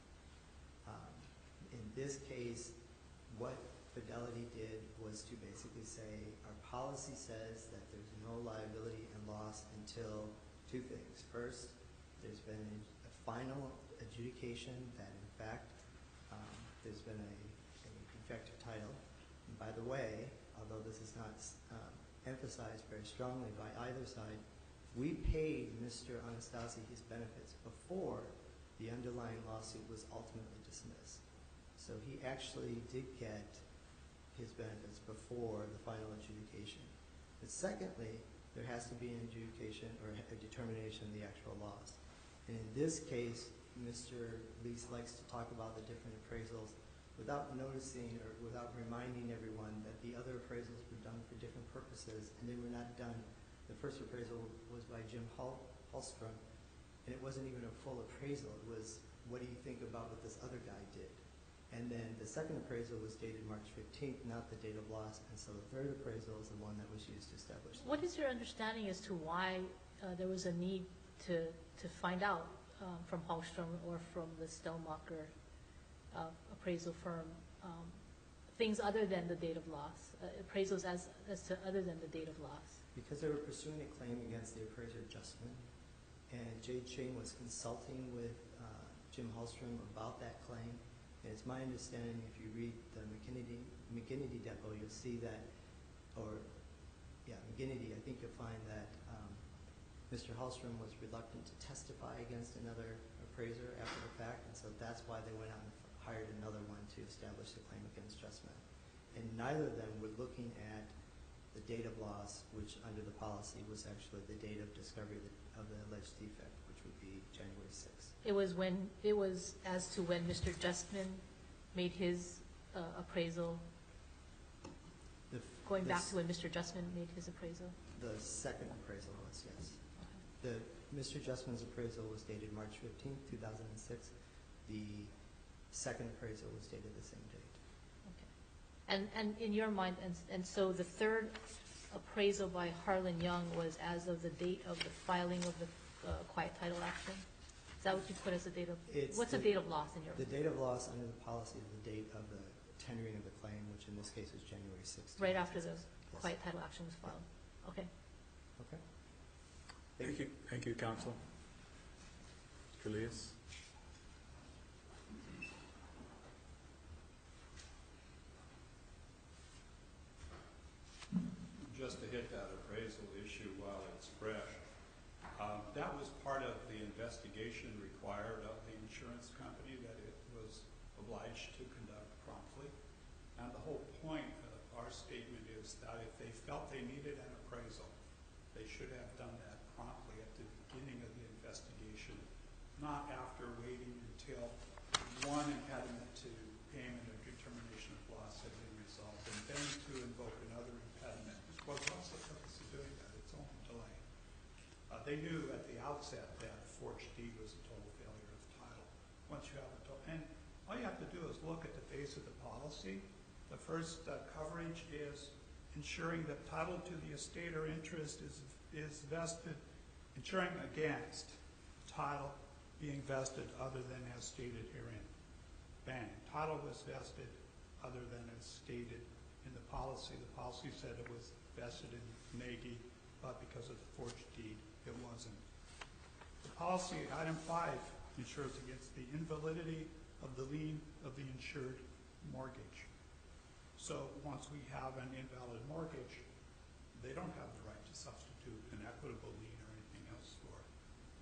In this case, what Fidelity did was to basically say our policy says that there's no liability and loss until two things. First, there's been a final adjudication that in fact there's been a defective title. And by the way, although this is not emphasized very strongly by either side, we paid Mr. Anastasi his benefits before the underlying lawsuit was ultimately dismissed. So he actually did get his benefits before the final adjudication. But secondly, there has to be an adjudication or a determination of the actual loss. And in this case, Mr. Lease likes to talk about the different appraisals without noticing or without reminding everyone that the other appraisals were done for different purposes and they were not done. The first appraisal was by Jim Hallstrom, and it wasn't even a full appraisal. It was, what do you think about what this other guy did? And then the second appraisal was dated March 15th, not the date of loss, and so the third appraisal is the one that was used to establish the What is your understanding as to why there was a need to find out from Hallstrom or from the Stellmacher appraisal firm things other than the date of loss, appraisals as to other than the date of loss? Because they were pursuing a claim against the appraiser Justman, and Jade Shane was consulting with Jim Hallstrom about that claim. And it's my understanding, if you read the McGinnity Depot, you'll see that, McGinnity, I think you'll find that Mr. Hallstrom was reluctant to testify against another appraiser after the fact, and so that's why they went out and hired another one to establish the claim against Justman. And neither of them were looking at the date of loss, which under the policy was actually the date of discovery of the alleged defect, which would be January 6th. It was as to when Mr. Justman made his appraisal, going back to when Mr. Justman made his appraisal? The second appraisal was, yes. Mr. Justman's appraisal was dated March 15th, 2006. The second appraisal was dated the same date. Okay. And in your mind, and so the third appraisal by Harlan Young was as of the date of the filing of the quiet title action? Is that what you put as the date of, what's the date of loss in your mind? The date of loss under the policy is the date of the tendering of the claim, which in this case is January 6th. Right after the quiet title action was filed. Okay. Okay. Thank you. Thank you, counsel. Julius? Just to hit that appraisal issue while it's fresh, that was part of the investigation required of the insurance company that it was obliged to conduct promptly. And the whole point of our statement is that if they felt they needed an appraisal, they should should have done that promptly at the beginning of the investigation, not after waiting until one impediment to payment or determination of loss had been resolved, and then to invoke another impediment. Well, what's the purpose of doing that? It's only delay. They knew at the outset that forged deed was a total failure of title. Once you have a total, and all you have to do is look at the face of the policy. The first coverage is ensuring that title to the estate or interest is vested, ensuring against title being vested other than as stated herein. Bang. Title was vested other than as stated in the policy. The policy said it was vested in Nagy, but because of the forged deed, it wasn't. The policy, item 5, insures against the invalidity of the lien of the insured mortgage. So once we have an invalid mortgage, they don't have the right to substitute an equitable lien or anything else for it.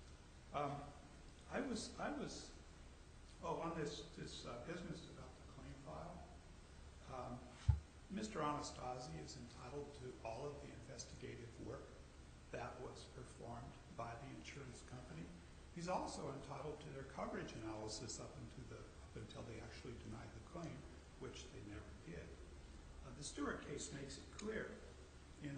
On this business about the claim file, Mr. Anastasi is entitled to all of the investigative work that was performed by the insurance company. He's also entitled to their coverage analysis up until they actually denied the claim, which they never did. The Stewart case makes it clear in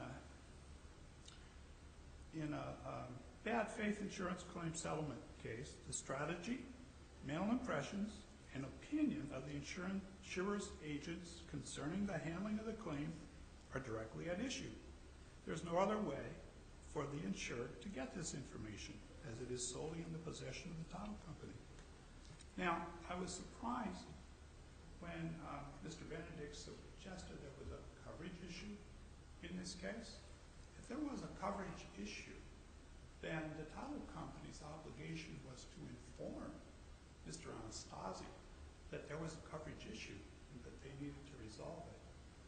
a bad faith insurance claim settlement case, the strategy, mental impressions, and opinion of the insurer's agents concerning the handling of the claim are directly at issue. There's no other way for the insured to get this information, as it is solely in the possession of the title company. Now, I was surprised when Mr. Benedict suggested there was a coverage issue in this case. If there was a coverage issue, then the title company's obligation was to inform Mr. Anastasi that there was a coverage issue and that they needed to resolve it.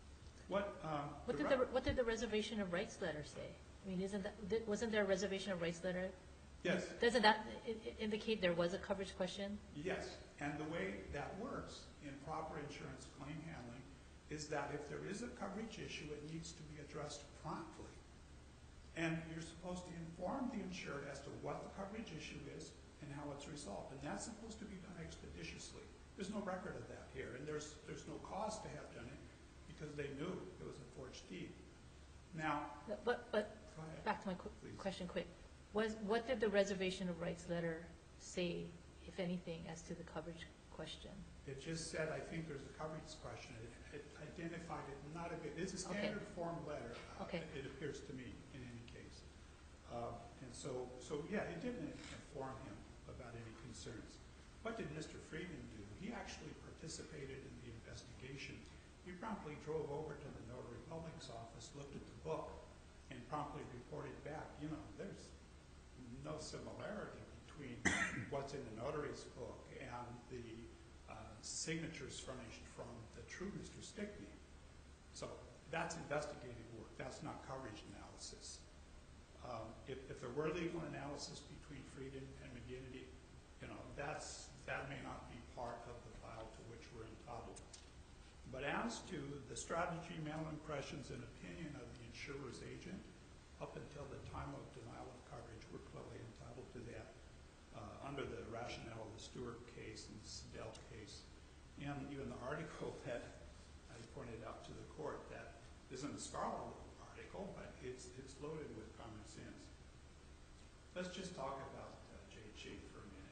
What did the reservation of rights letter say? I mean, wasn't there a reservation of rights letter? Yes. Doesn't that indicate there was a coverage question? Yes, and the way that works in proper insurance claim handling is that if there is a coverage issue, it needs to be addressed promptly. And you're supposed to inform the insured as to what the coverage issue is and how it's resolved. And that's supposed to be done expeditiously. There's no record of that here, and there's no cause to have done it because they knew it was a forged deed. Now, but back to my question quick. What did the reservation of rights letter say, if anything, as to the coverage question? It just said, I think there's a coverage question. It identified it not a bit. It's a standard form letter, it appears to me, in any case. And so yeah, it didn't inform him about any concerns. What did Mr. Friedman do? He actually participated in the investigation. He promptly drove over to the Notary Public's office, looked at the book, and promptly reported back, there's no similarity between what's in the notary's book and the signatures furnished from the true Mr. Stickney. So that's investigative work. That's not coverage analysis. If there were legal analysis between Frieden and McGinnity, that may not be part of the file to which we're entitled. But as to the strategy, mental impressions, and opinion of the insurer's agent, up until the time of denial of coverage, we're clearly entitled to that under the rationale of the Stewart case and the Sedell case. And even the article that I pointed out to the court, that isn't a scholarly article, but it's loaded with common sense. Let's just talk about J.G. for a minute.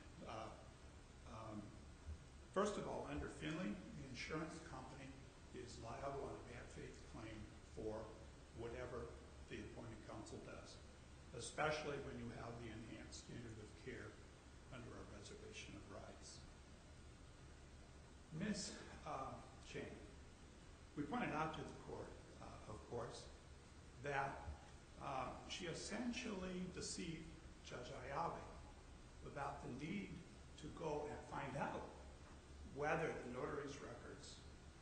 First of all, under Finley, the insurance company is liable on a bad faith claim for whatever the appointed counsel does, especially when you have the enhanced standard of care under a reservation of rights. Ms. Chang, we pointed out to the court, of course, that she essentially deceived Judge Ayabe about the need to go and find out whether the notary's records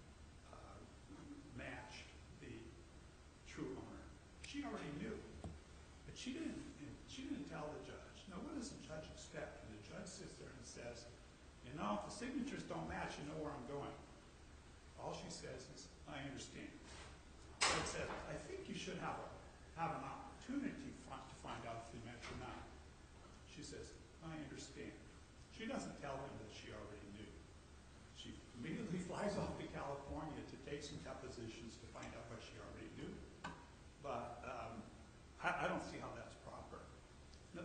matched the true owner. She already knew, but she didn't tell the judge. Now, what does the judge expect? And the judge sits there and says, if the signatures don't match, you know where I'm going. All she says is, I understand. The judge says, I think you should have an opportunity to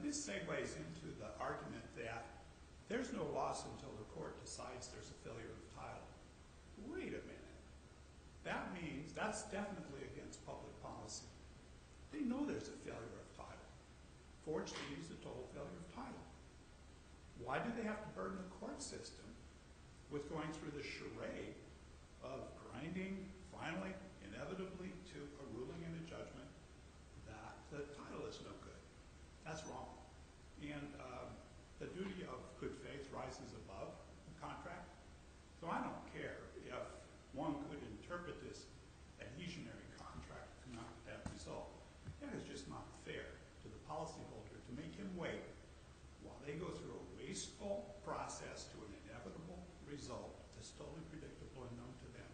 this segues into the argument that there's no loss until the court decides there's a failure of title. Wait a minute. That means that's definitely against public policy. They know there's a failure of title. Forged deed is a total failure of title. Why do they have to burden the court system with going through the charade of grinding, finally, inevitably, to a ruling and a judgment that the title is no good? That's wrong. And the duty of good faith rises above the contract. So I don't care if one could interpret this adhesionary contract to not that result. That is just not fair to the policyholder to make him wait while they go through a wasteful process to an inevitable result that's totally predictable and known to them.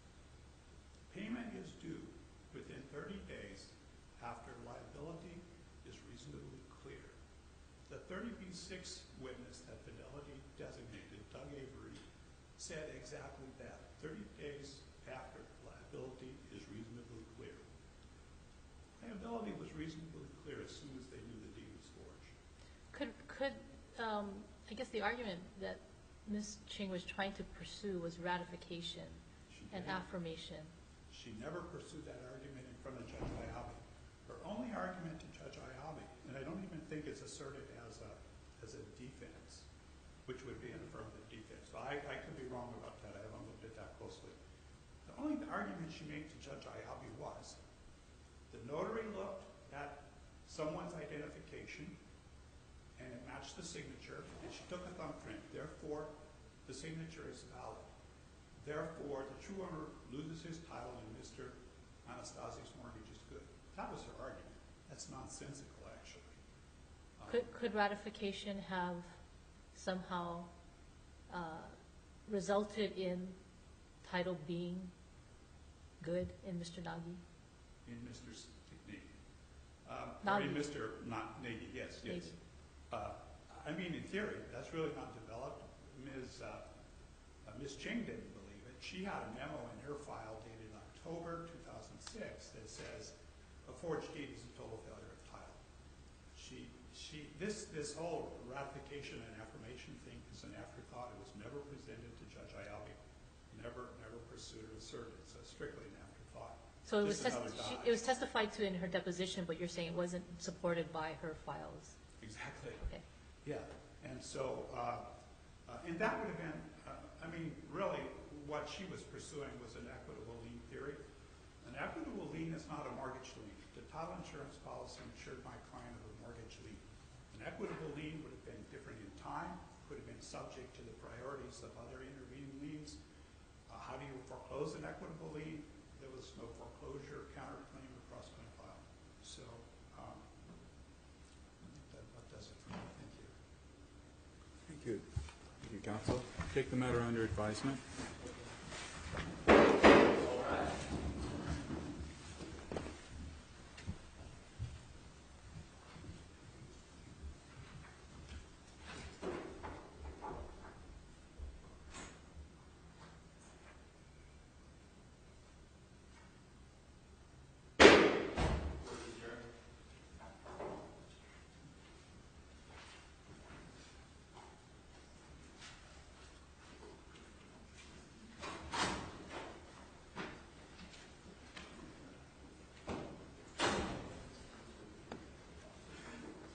Payment is due within 30 days after liability is reasonably clear. The 30B6 witness that Fidelity designated, Doug Avery, said exactly that. 30 days after liability is reasonably clear. Liability was reasonably clear as soon as they knew the deed was forged. Could I guess the argument that Ms. Ching was trying to pursue was ratification and affirmation. She never pursued that argument in front of Judge Ayabe. Her only argument to Judge Ayabe, and I don't even think it's asserted as a defense, which would be an affirmative defense. So I could be wrong about that. I haven't looked at that closely. The only argument she made to Judge Ayabe was the notary looked at someone's identification and it matched the signature, and she took a thumbprint. Therefore, the signature is valid. Therefore, the true owner loses his title and Mr. Anastasi's mortgage is good. That was her argument. That's nonsensical, actually. Could ratification have somehow resulted in title being good in Mr. Nagy? In Mr. Nagy. Nagy. In Mr. Nagy, yes. Nagy. I mean, in theory, that's really not developed. Ms. Ching didn't believe it. She had a memo in her file dated October 2006 that says a forged deed is a total failure of title. This whole ratification and affirmation thing is an afterthought. It was never presented to Judge Ayabe. Never pursued or asserted. It's strictly an afterthought. So it was testified to in her deposition, but you're saying it wasn't supported by her files. Exactly. Okay. Yeah. And so, and that would have been, I mean, really what she was pursuing was an equitable lien theory. An equitable lien is not a mortgage lien. The title insurance policy insured my client of a mortgage lien. An equitable lien would have been different in time, could have been subject to the priorities of other intervening liens. How do you foreclose an equitable lien? There was no foreclosure, counterclaim, or cross-claim file. So that does it for me. Thank you. Thank you. Thank you, counsel. Take the matter under advisement.